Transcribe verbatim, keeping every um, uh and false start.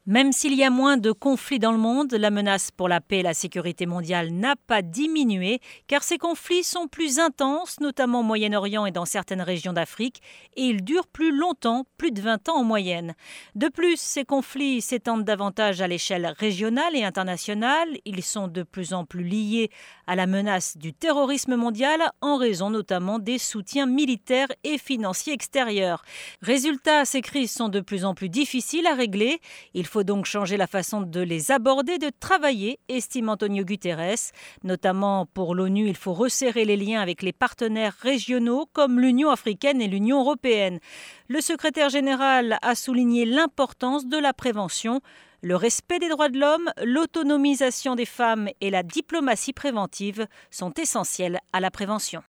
Même s'il y a moins de conflits dans le monde, la menace pour la paix et la sécurité mondiale n'a pas diminué, car ces conflits sont plus intenses, notamment au Moyen-Orient et dans certaines régions d'Afrique, et ils durent plus longtemps, plus de vingt ans en moyenne. De plus, ces conflits s'étendent davantage à l'échelle régionale et internationale. Ils sont de plus en plus liés à la menace du terrorisme mondial, en raison notamment des soutiens militaires et financiers extérieurs. Résultat, ces crises sont de plus en plus difficiles à régler. Il faut donc changer la façon de les aborder, de travailler, estime Antonio Guterres. Notamment pour l'ONU, il faut resserrer les liens avec les partenaires régionaux comme l'Union africaine et l'Union européenne. Le secrétaire général a souligné l'importance de la prévention. Le respect des droits de l'homme, l'autonomisation des femmes et la diplomatie préventive sont essentiels à la prévention.